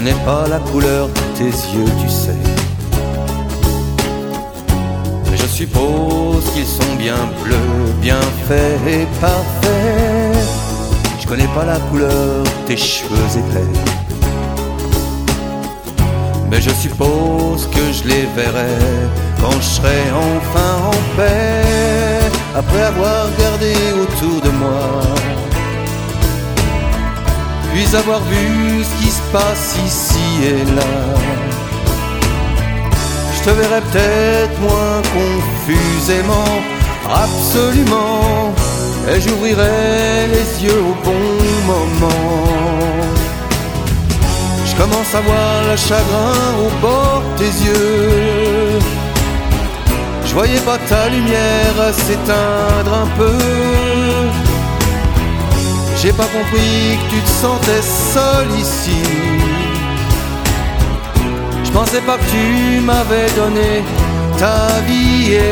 connais pas la couleur de tes yeux, tu sais. Mais je suppose qu'ils sont bien bleus, bien faits et parfaits. Je connais pas la couleur de tes cheveux épais. Mais je suppose que je les verrai quand je serai enfin en paix, après avoir regardé autour de moi, puis avoir vu ce qui se passe ici et là. Je te verrai peut-être moins confusément, absolument, et j'ouvrirai les yeux au bon moment. Je commence à voir le chagrin au bord de tes yeux. Je voyais pas ta lumière s'éteindre un peu. J'ai pas compris que tu te sentais seul ici. Je pensais pas que tu m'avais donné ta vie et